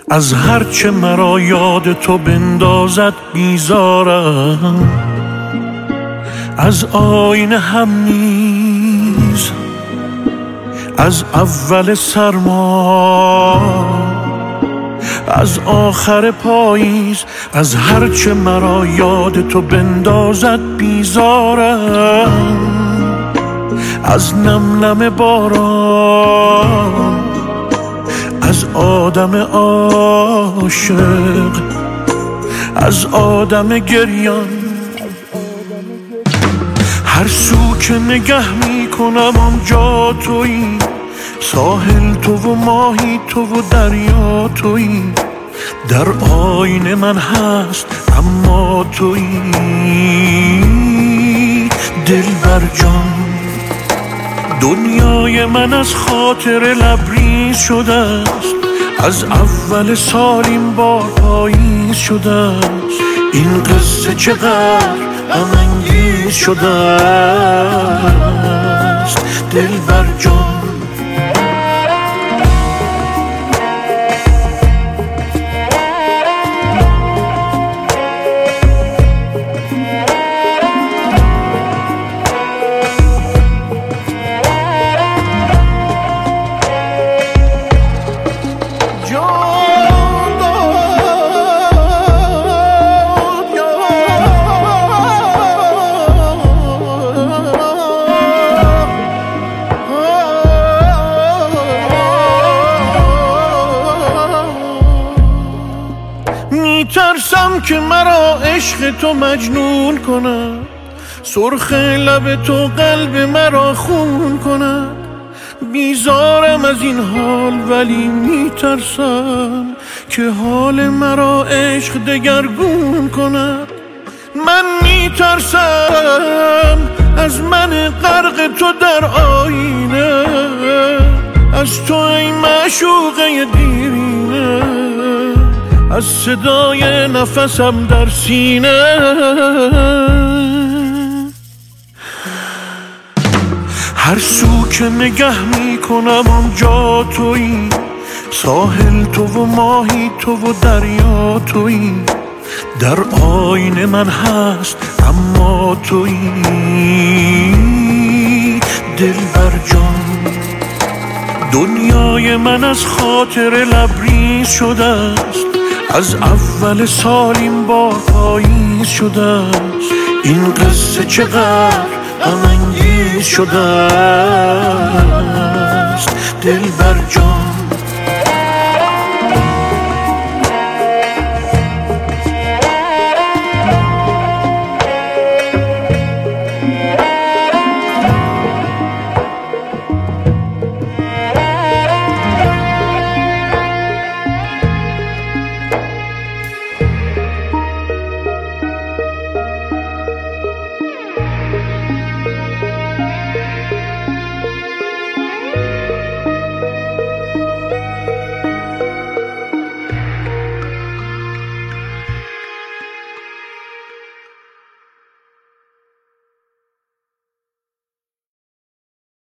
از هرچه مرا یاد تو بندازد بیزارم، از آینه هم نیز، از اول سرما، از آخر پاییز. از هرچه مرا یاد تو بندازد بیزارم، از نم نم باران، از آدم عاشق، از آدم گریان. هر سو که نگه می کنم آنجا تویی، ساحل تو و ماهی تو و دریا تویی. در آینه من هست اما تویی. دلبر جان، دنیای من از خاطر لبریز شده است، از اول سال این بار پاییز شده است. این قصه چقدر غم انگیز شده است. دلبر جان، میترسم که مرا عشق تو مجنون کند، سرخ لب تو قلب مرا خون کند. بیزارم از این حال ولی میترسم که حال مرا عشق دگرگون کند. من میترسم از من غرق تو در آینه، از تو ای معشوقه دیرینه، از صدای نفسم در سینه. هر سو که نگه می کنم آنجا تویی، ساحل تو و ماهی تو و دریا تویی. در آینه من هست اما تویی. دلبر جان، دنیای من از خاطر لبریز شده است، از اول سال این بار پاییز شده است. این قصه چقدر غم انگیز شده است. دلبر جان،